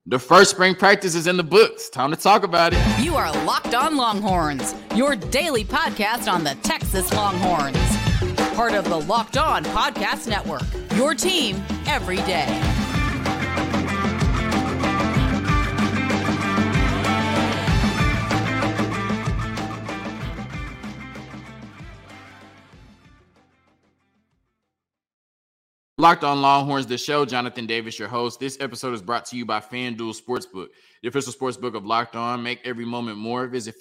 The first spring practice is in the books. Time to talk about it. You are Locked On Longhorns, your daily podcast on the Texas Longhorns. Part of the Locked On Podcast Network, your team every day. Locked On Longhorns, the show. Jonathan Davis, your host. This episode is brought to you by FanDuel Sportsbook, the official sportsbook of Locked On. Make every moment more. Visit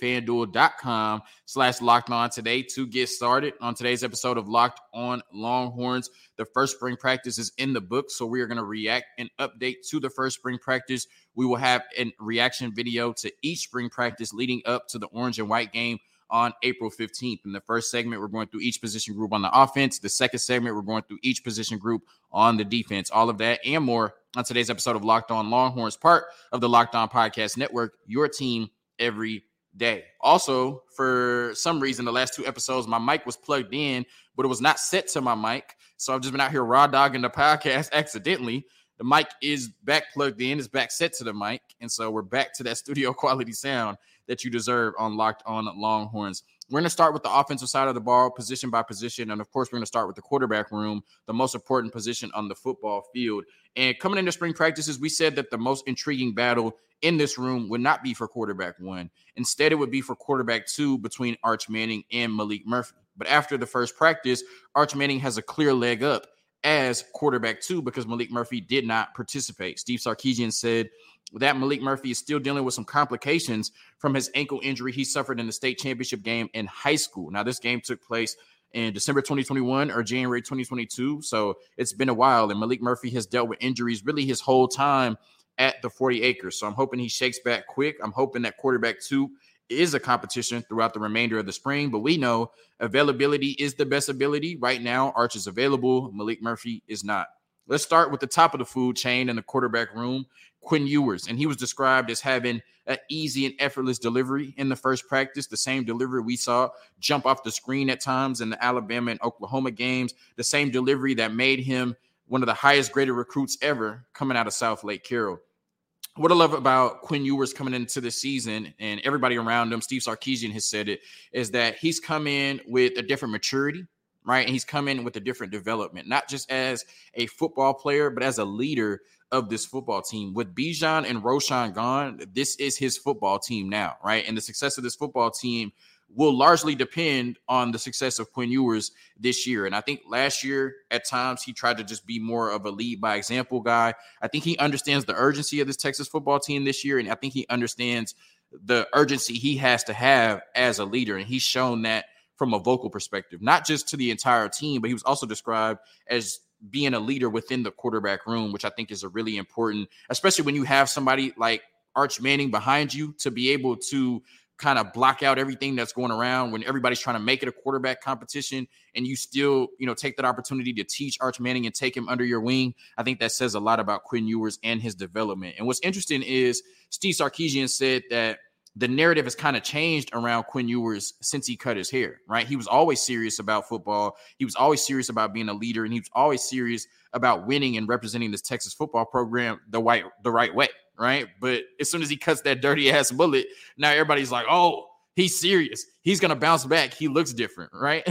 FanDuel.com/LockedOn today to get started. On today's episode of Locked On Longhorns, the first spring practice is in the book, so we are going to react and update to the first spring practice. We will have a reaction video to each spring practice leading up to the orange and white game on April 15th. In the first segment, we're going through each position group on the offense. The second segment, we're going through each position group on the defense. All of that and more on today's episode of Locked On Longhorns, part of the Locked On Podcast Network, your team every day. Also, for some reason, the last two episodes, my mic was plugged in, but it was not set to my mic. So I've just been out here raw dogging the podcast accidentally. The mic is back plugged in, it's back set to the mic. And so we're back to that studio quality sound that you deserve on Locked On Longhorns. We're going to start with the offensive side of the ball, position by position. And, of course, we're going to start with the quarterback room, the most important position on the football field. And coming into spring practices, we said that the most intriguing battle in this room would not be for quarterback one. Instead, it would be for quarterback two between Arch Manning and Maalik Murphy. But after the first practice, Arch Manning has a clear leg up as quarterback two because Maalik Murphy did not participate. Steve Sarkisian said that Maalik Murphy is still dealing with some complications from his ankle injury he suffered in the state championship game in high school. Now, this game took place in December 2021 or January 2022, so it's been a while, and Maalik Murphy has dealt with injuries really his whole time at the 40 acres. So I'm hoping he shakes back quick. I'm hoping that quarterback two is a competition throughout the remainder of the spring, but we know availability is the best ability. Right now, Arch is available. Maalik Murphy is not. Let's start with the top of the food chain in the quarterback room, Quinn Ewers. And he was described as having an easy and effortless delivery in the first practice, the same delivery we saw jump off the screen at times in the Alabama and Oklahoma games, the same delivery that made him one of the highest graded recruits ever coming out of South Lake Carroll. What I love about Quinn Ewers coming into the season, and everybody around him, Steve Sarkisian has said it, is that he's come in with a different maturity, right? And he's come in with a different development, not just as a football player, but as a leader of this football team. With Bijan and Roschon gone, this is his football team now, right? And the success of this football team will largely depend on the success of Quinn Ewers this year. And I think last year, at times, he tried to just be more of a lead by example guy. I think he understands the urgency of this Texas football team this year, and I think he understands the urgency he has to have as a leader. And he's shown that from a vocal perspective, not just to the entire team, but he was also described as being a leader within the quarterback room, which I think is a really important, especially when you have somebody like Arch Manning behind you to be able to kind of block out everything that's going around when everybody's trying to make it a quarterback competition, and you still, take that opportunity to teach Arch Manning and take him under your wing. I think that says a lot about Quinn Ewers and his development. And what's interesting is Steve Sarkisian said that the narrative has kind of changed around Quinn Ewers since he cut his hair, right? He was always serious about football. He was always serious about being a leader, and he was always serious about winning and representing this Texas football program the right way, right? But as soon as he cuts that dirty ass mullet, now everybody's like, oh, he's serious. He's going to bounce back. He looks different, right?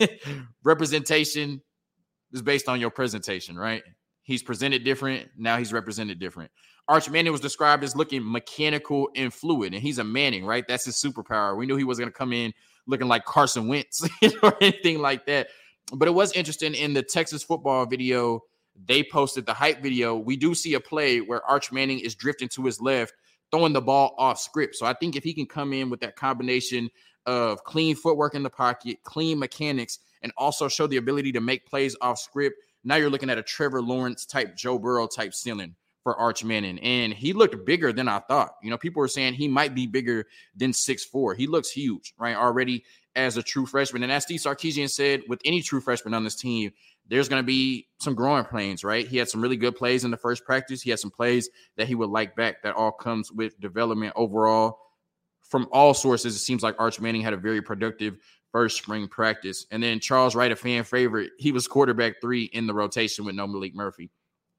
Representation is based on your presentation, right? He's presented different. Now he's represented different. Arch Manning was described as looking mechanical and fluid, and he's a Manning, right? That's his superpower. We knew he wasn't going to come in looking like Carson Wentz or anything like that. But it was interesting in the Texas football video, they posted the hype video. We do see a play where Arch Manning is drifting to his left, throwing the ball off script. So I think if he can come in with that combination of clean footwork in the pocket, clean mechanics, and also show the ability to make plays off script, now you're looking at a Trevor Lawrence type, Joe Burrow type ceiling for Arch Manning. And he looked bigger than I thought. People were saying he might be bigger than 6'4". He looks huge, right? Already as a true freshman. And as Steve Sarkisian said, with any true freshman on this team, there's going to be some growing pains, right? He had some really good plays in the first practice. He had some plays that he would like back. That all comes with development overall. From all sources, it seems like Arch Manning had a very productive first spring practice. And then Charles Wright, a fan favorite, he was quarterback 3 in the rotation with no Maalik Murphy.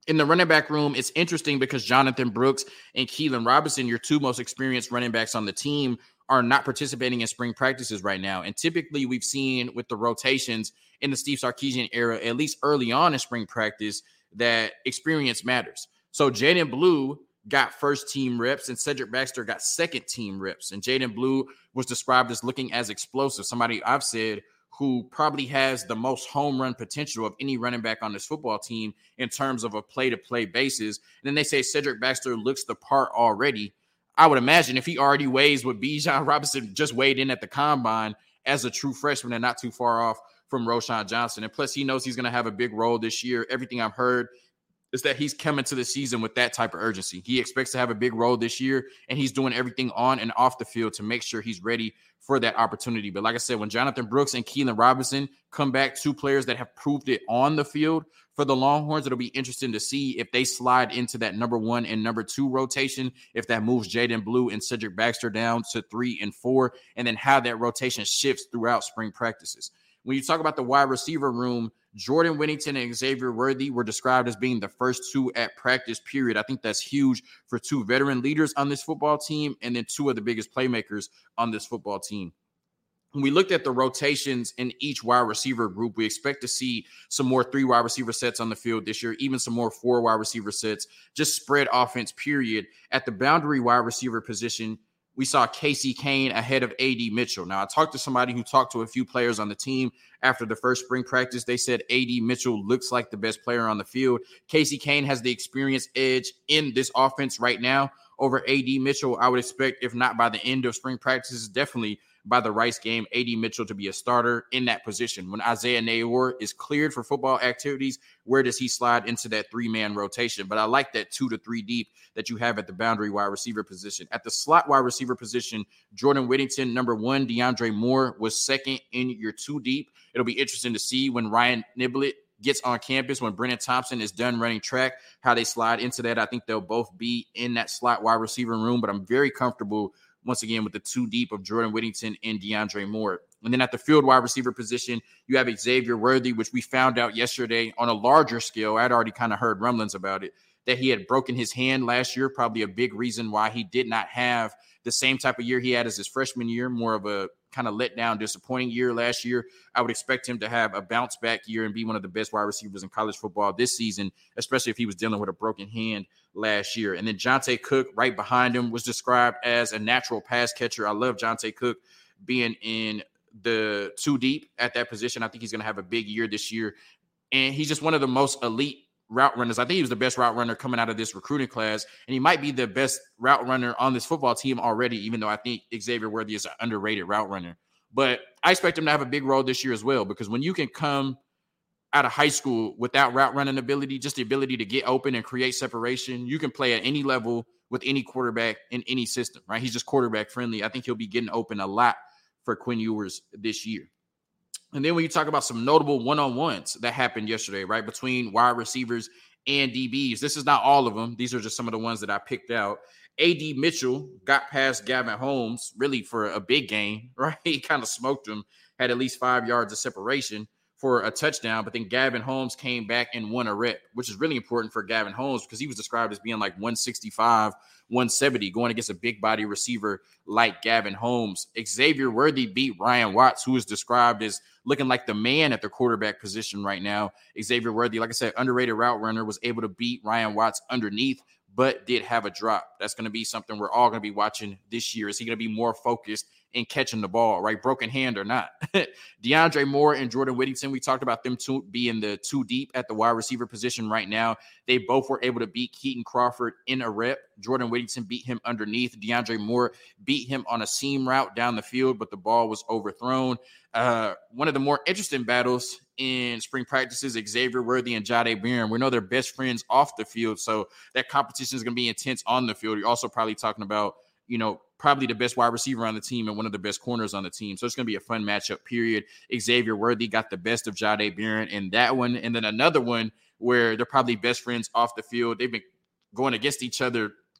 In the running back room, it's interesting because Jonathan Brooks and Keelan Robinson, your two most experienced running backs on the team, are not participating in spring practices right now. And typically we've seen with the rotations in the Steve Sarkisian era, at least early on in spring practice, that experience matters. So Jaden Blue got first team reps and Cedric Baxter got second team reps. And Jaden Blue was described as looking as explosive, somebody I've said who probably has the most home run potential of any running back on this football team in terms of a play-to-play basis. And then they say Cedric Baxter looks the part already. I would imagine if he already weighs what Bijan Robinson just weighed in at the combine as a true freshman and not too far off from Roschon Johnson. And plus, he knows he's going to have a big role this year. Everything I've heard is that he's coming to the season with that type of urgency. He expects to have a big role this year, and he's doing everything on and off the field to make sure he's ready for that opportunity. But like I said, when Jonathan Brooks and Keelan Robinson come back, two players that have proved it on the field for the Longhorns, it'll be interesting to see if they slide into that number 1 and number 2 rotation, if that moves Jaden Blue and Cedric Baxter down to 3 and 4, and then how that rotation shifts throughout spring practices. When you talk about the wide receiver room, Jordan Whittington and Xavier Worthy were described as being the first two at practice, period. I think that's huge for two veteran leaders on this football team and then two of the biggest playmakers on this football team. When we looked at the rotations in each wide receiver group, we expect to see some more 3 wide receiver sets on the field this year, even some more 4 wide receiver sets, just spread offense, period. At the boundary wide receiver position, we saw Casey Kane ahead of A.D. Mitchell. Now, I talked to somebody who talked to a few players on the team after the first spring practice. They said A.D. Mitchell looks like the best player on the field. Casey Kane has the experience edge in this offense right now over A.D. Mitchell. I would expect, if not by the end of spring practices, definitely by the Rice game, A.D. Mitchell to be a starter in that position. When Isaiah Nayor is cleared for football activities, where does he slide into that 3-man rotation? But I like that 2 to 3 deep that you have at the boundary wide receiver position. At the slot wide receiver position, Jordan Whittington, number 1, DeAndre Moore was second in your 2 deep. It'll be interesting to see when Ryan Niblett gets on campus, when Brennan Thompson is done running track, how they slide into that. I think they'll both be in that slot wide receiver room, but I'm very comfortable once again with the 2 deep of Jordan Whittington and DeAndre Moore. And then at the field wide receiver position, you have Xavier Worthy, which we found out yesterday on a larger scale. I'd already kind of heard rumblings about it, that he had broken his hand last year, probably a big reason why he did not have the same type of year he had as his freshman year, more of a kind of let down, disappointing year last year. I would expect him to have a bounce back year and be one of the best wide receivers in college football this season, especially if he was dealing with a broken hand last year. And then Jonte Cook right behind him was described as a natural pass catcher. I love Jonte Cook being in the 2 deep at that position. I think he's going to have a big year this year. And he's just one of the most elite route runners. I think he was the best route runner coming out of this recruiting class, and he might be the best route runner on this football team already, even though I think Xavier Worthy is an underrated route runner. But I expect him to have a big role this year as well, because when you can come out of high school without route running ability, just the ability to get open and create separation, you can play at any level with any quarterback in any system, right? He's just quarterback friendly. I think he'll be getting open a lot for Quinn Ewers this year. And then when you talk about some notable one-on-ones that happened yesterday, right, between wide receivers and DBs, this is not all of them. These are just some of the ones that I picked out. A.D. Mitchell got past Gavin Holmes really for a big game, right? He kind of smoked him, had at least 5 yards of separation for a touchdown, but then Gavin Holmes came back and won a rep, which is really important for Gavin Holmes because he was described as being like 165, 170, going against a big body receiver like Gavin Holmes. Xavier Worthy beat Ryan Watts, who is described as looking like the man at the quarterback position right now. Xavier Worthy, like I said, underrated route runner, was able to beat Ryan Watts underneath, but did have a drop. That's going to be something we're all going to be watching this year. Is he going to be more focused in catching the ball, right? Broken hand or not. DeAndre Moore and Jordan Whittington, we talked about them two being the 2 deep at the wide receiver position right now. They both were able to beat Keaton Crawford in a rep. Jordan Whittington beat him underneath. DeAndre Moore beat him on a seam route down the field, but the ball was overthrown. One of the more interesting battles in spring practices, Xavier Worthy and Jahdae Barron. We know they're best friends off the field, so that competition is going to be intense on the field. You're also probably talking about, probably the best wide receiver on the team and one of the best corners on the team. So it's going to be a fun matchup, period. Xavier Worthy got the best of Jahdae Barron in that one. And then another one where they're probably best friends off the field. They've been going against each other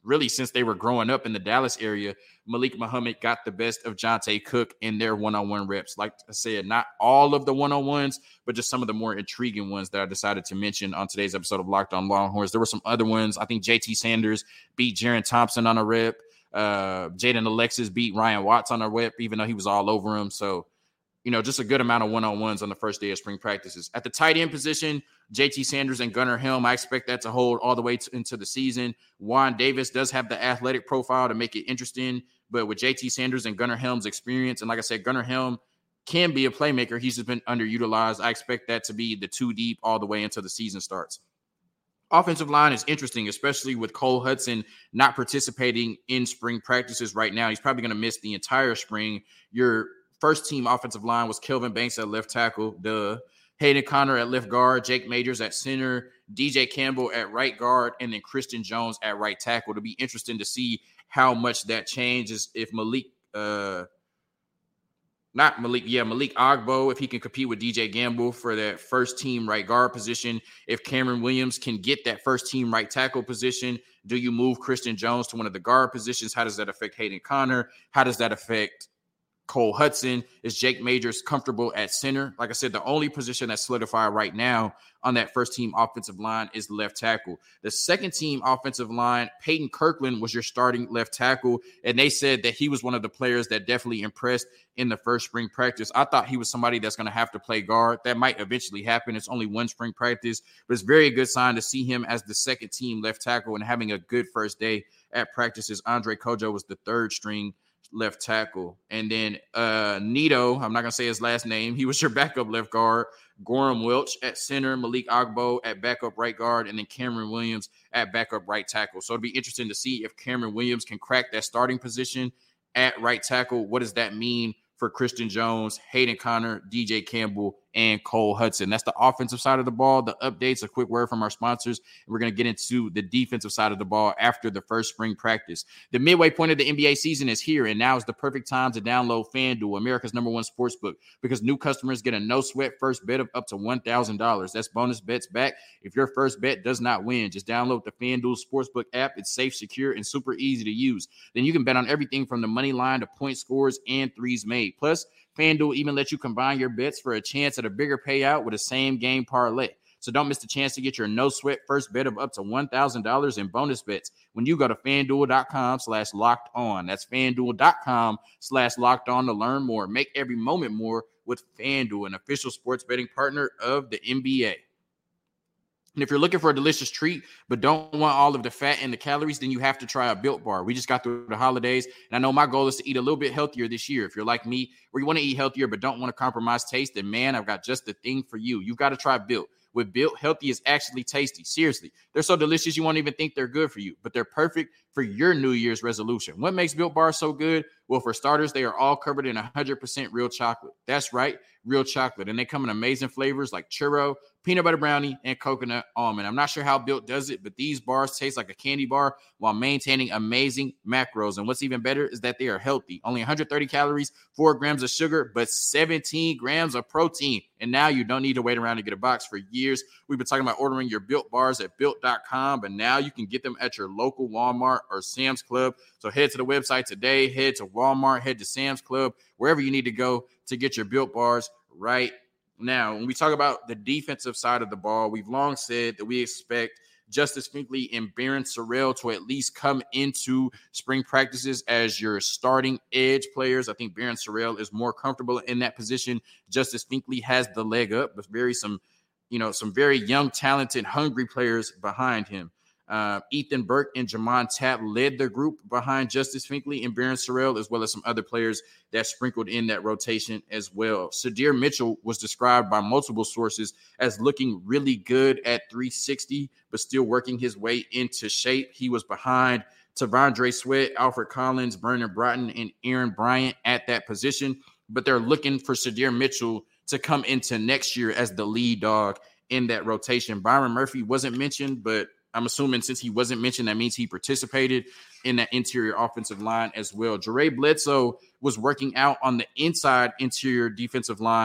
really since they were growing up in the Dallas area, Malik Muhammad got the best of Jonte Cook in their one-on-one reps. Like I said, not all of the one-on-ones, but just some of the more intriguing ones that I decided to mention on today's episode of Locked On Longhorns. There were some other ones. I think JT Sanders beat Jaron Thompson on a rep. Jaden Alexis beat Ryan Watts on a rep, even though he was all over him. So, just a good amount of one-on-ones on the first day of spring practices. At the tight end position, JT Sanders and Gunnar Helm, I expect that to hold all the way into the season. Juan Davis does have the athletic profile to make it interesting, but with JT Sanders and Gunnar Helm's experience, and like I said, Gunnar Helm can be a playmaker. He's just been underutilized. I expect that to be the two deep all the way until the season starts. Offensive line is interesting, especially with Cole Hudson not participating in spring practices right now. He's probably going to miss the entire spring. Your first team offensive line was Kelvin Banks at left tackle, Hayden Conner at left guard, Jake Majors at center, DJ Campbell at right guard, and then Christian Jones at right tackle. It'll be interesting to see how much that changes if Malik Agbo, if he can compete with DJ Gamble for that first team right guard position. If Cameron Williams can get that first team right tackle position, do you move Christian Jones to one of the guard positions? How does that affect Hayden Conner? How does that affect Cole Hudson? Is Jake Majors comfortable at center? Like I said, the only position that's solidified right now on that first team offensive line is left tackle. The second team offensive line, Peyton Kirkland was your starting left tackle, and they said that he was one of the players that definitely impressed in the first spring practice. I thought he was somebody that's going to have to play guard. That might eventually happen. It's only one spring practice, but it's a very good sign to see him as the second team left tackle and having a good first day at practices. Andre Kojo was the third string left tackle. And then Nito, I'm not going to say his last name, he was your backup left guard. Gorham Welch at center, Malik Agbo at backup right guard, and then Cameron Williams at backup right tackle. So it'll be interesting to see if Cameron Williams can crack that starting position at right tackle. What does that mean for Christian Jones, Hayden Conner, DJ Campbell, and Cole Hudson? That's the offensive side of the ball. The updates, a quick word from our sponsors. And we're going to get into the defensive side of the ball after the first spring practice. The midway point of the NBA season is here, and now is the perfect time to download FanDuel, America's #1 sportsbook, because new customers get a no-sweat first bet of up to $1,000. That's bonus bets back if your first bet does not win. Just download the FanDuel Sportsbook app. It's safe, secure, and super easy to use. Then you can bet on everything from the money line to point scores and threes made. Plus, FanDuel even lets you combine your bets for a chance at a bigger payout with a same-game parlay. So don't miss the chance to get your no-sweat first bet of up to $1,000 in bonus bets when you go to FanDuel.com/locked-on. That's FanDuel.com/locked-on to learn more. Make every moment more with FanDuel, an official sports betting partner of the NBA. And if you're looking for a delicious treat but don't want all of the fat and the calories, then you have to try a Built Bar. We just got through the holidays, and I know my goal is to eat a little bit healthier this year. If you're like me, where you want to eat healthier but don't want to compromise taste, then man, I've got just the thing for you. You've got to try Built. With Built, healthy is actually tasty. Seriously, they're so delicious you won't even think they're good for you, but they're perfect for your New Year's resolution. What makes Built Bars so good? Well, for starters, they are all covered in 100% real chocolate. That's right, real chocolate. And they come in amazing flavors like churro, peanut butter brownie, and coconut almond. I'm not sure how Built does it, but these bars taste like a candy bar while maintaining amazing macros. And what's even better is that they are healthy. Only 130 calories, 4 grams of sugar, but 17 grams of protein. And now you don't need to wait around to get a box. For years, we've been talking about ordering your Built Bars at Built.com, but now you can get them at your local Walmart or Sam's Club. So head to the website today, head to Walmart, head to Sam's Club, wherever you need to go to get your Built Bars right now. When we talk about the defensive side of the ball, we've long said that we expect Justice Finkley and Barron Sorrell to at least come into spring practices as your starting edge players. I think Barron Sorrell is more comfortable in that position. Justice Finkley has the leg up, but some very young, talented, hungry players behind him. Ethan Burke and Jamon Tapp led the group behind Justice Finkley and Barron Sorrell, as well as some other players that sprinkled in that rotation as well. Sadir Mitchell was described by multiple sources as looking really good at 360, but still working his way into shape. He was behind Tavondre Sweat, Alfred Collins, Vernon Broughton, and Aaron Bryant at that position, but they're looking for Sadir Mitchell to come into next year as the lead dog in that rotation. Byron Murphy wasn't mentioned, but I'm assuming since he wasn't mentioned, that means he participated in that interior offensive line as well. Jere Bledsoe was working out on the inside interior defensive line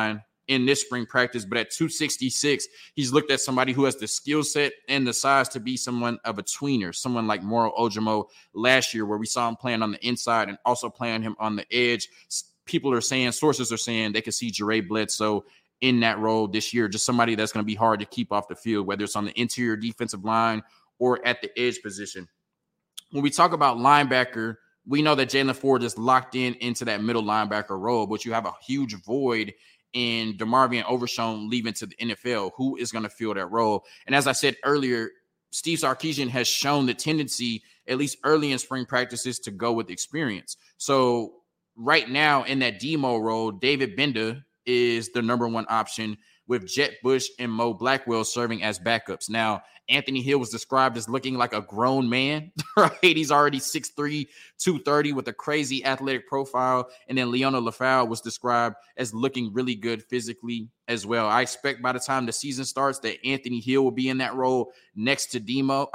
in this spring practice, but at 266, he's looked at somebody who has the skill set and the size to be someone of a tweener, someone like Moro Ojomo last year, where we saw him playing on the inside and also playing him on the edge. People are saying, sources are saying they could see Jere Bledsoe in that role this year, just somebody that's going to be hard to keep off the field, whether it's on the interior defensive line or at the edge position. When we talk about linebacker, we know that Jaylan Ford is locked into that middle linebacker role, but you have a huge void in DeMarvion Overshown leaving to the NFL. Who is going to fill that role? And as I said earlier, Steve Sarkisian has shown the tendency, at least early in spring practices, to go with experience. So right now in that demo role, David Benda is the number one option, with Jet Bush and Mo Blackwell serving as backups. Now, Anthony Hill was described as looking like a grown man, right? He's already 6'3", 230 with a crazy athletic profile. And then Leona Lafau was described as looking really good physically as well. I expect by the time the season starts that Anthony Hill will be in that role next to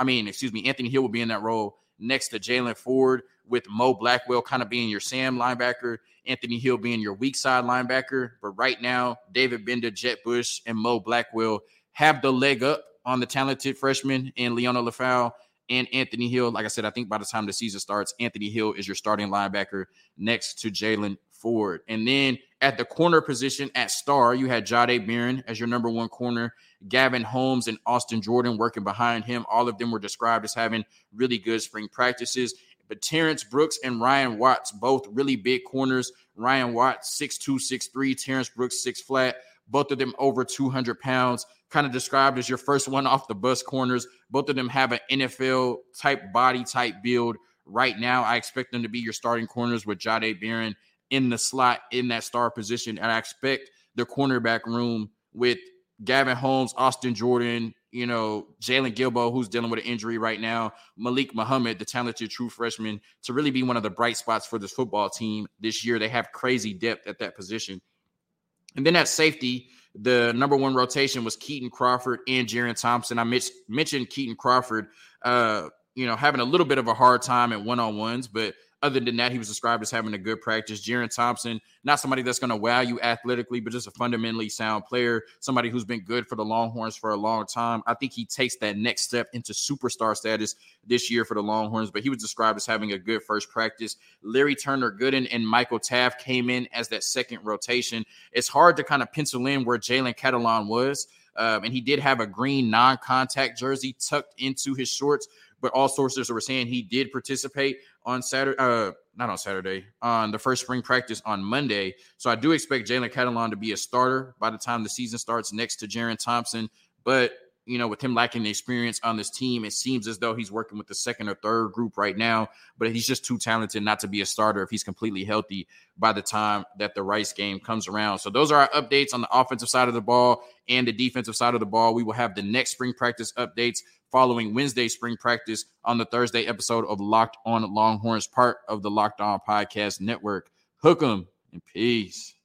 Anthony Hill will be in that role next to Jaylan Ford, with Mo Blackwell kind of being your Sam linebacker, Anthony Hill being your weak side linebacker. But right now, David Benda, Jet Bush, and Mo Blackwell have the leg up on the talented freshman in Leona Lafau and Anthony Hill. Like I said, I think by the time the season starts, Anthony Hill is your starting linebacker next to Jaylan Ford. And then at the corner position at star, you had Jahdae Barron as your number one corner, Gavin Holmes and Austin Jordan working behind him. All of them were described as having really good spring practices. But Terrence Brooks and Ryan Watts, both really big corners. Ryan Watts, 6'2", 6'3", Terrence Brooks, 6 flat. Both of them over 200 pounds, kind of described as your first one off the bus corners. Both of them have an NFL type body type build. Right now, I expect them to be your starting corners, with Jahdae Barron in the slot in that star position. And I expect the cornerback room with Gavin Holmes, Austin Jordan, Jalen Gilbo, who's dealing with an injury right now, Malik Muhammad, the talented true freshman, to really be one of the bright spots for this football team this year. They have crazy depth at that position. And then at safety, the number one rotation was Keaton Crawford and Jaron Thompson. I mentioned Keaton Crawford, having a little bit of a hard time at one-on-ones, but other than that, he was described as having a good practice. Jaron Thompson, not somebody that's going to wow you athletically, but just a fundamentally sound player, somebody who's been good for the Longhorns for a long time. I think he takes that next step into superstar status this year for the Longhorns, but he was described as having a good first practice. Larry Turner Gooden and Michael Taft came in as that second rotation. It's hard to kind of pencil in where Jalen Catalon was, and he did have a green non-contact jersey tucked into his shorts, but all sources were saying he did participate on on the first spring practice on Monday. So I do expect Jalen Catalon to be a starter by the time the season starts next to Jaron Thompson. But, with him lacking the experience on this team, it seems as though he's working with the second or third group right now, but he's just too talented not to be a starter if he's completely healthy by the time that the Rice game comes around. So those are our updates on the offensive side of the ball and the defensive side of the ball. We will have the next spring practice updates following Wednesday spring practice on the Thursday episode of Locked On Longhorns, part of the Locked On Podcast Network. Hook 'em and peace.